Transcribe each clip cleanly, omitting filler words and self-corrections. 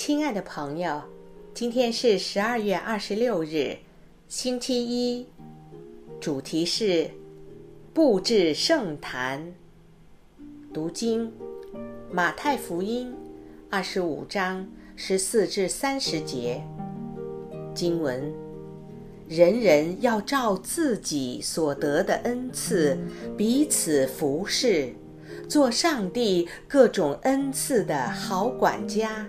亲爱的朋友，今天是12月26日，星期一，主题是布置圣坛。读经马太福音25章14至30节。经文：人人要照自己所得的恩赐彼此服侍，做上帝各种恩赐的好管家。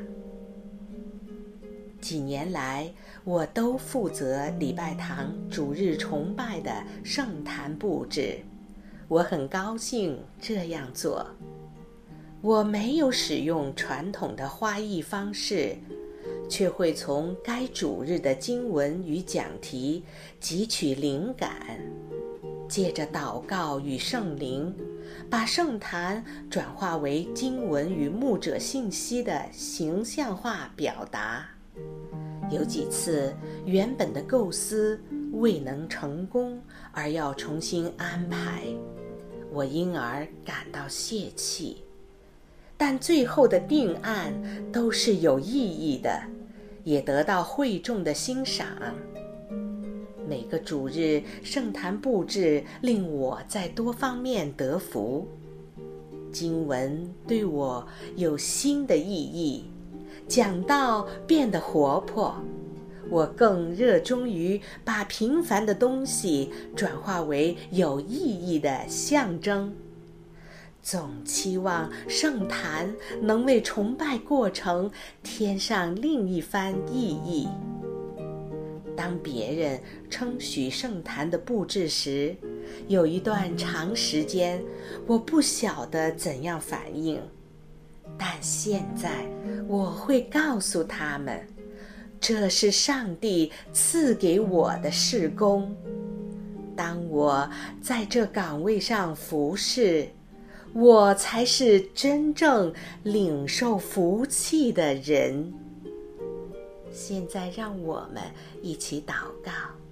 几年来，我都负责礼拜堂主日崇拜的圣坛布置，我很高兴这样做。我没有使用传统的花艺方式，却会从该主日的经文与讲题汲取灵感，借着祷告与圣灵，把圣坛转化为经文与牧者信息的形象化表达。有几次原本的构思未能成功，而要重新安排，我因而感到泄气。但最后的定案都是有意义的，也得到会众的欣赏。每个主日圣坛布置令我在多方面得福。经文对我有新的意义，讲道变得活泼，我更热衷于把平凡的东西转化为有意义的象征。总期望圣坛能为崇拜过程添上另一番意义。当别人称许圣坛的布置时，有一段长时间我不晓得怎样反应，但现在我会告诉他们，这是上帝赐给我的事工。当我在这岗位上服侍，我才是真正领受福气的人。现在让我们一起祷告。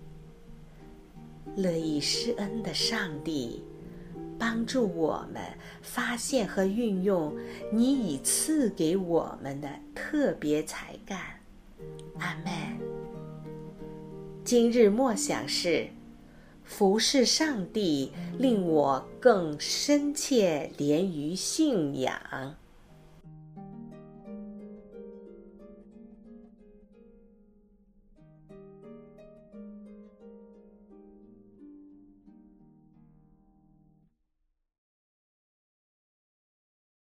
乐意施恩的上帝，帮助我们发现和运用你已赐给我们的特别才干。阿们。今日默想是：服侍上帝令我更深切连于信仰。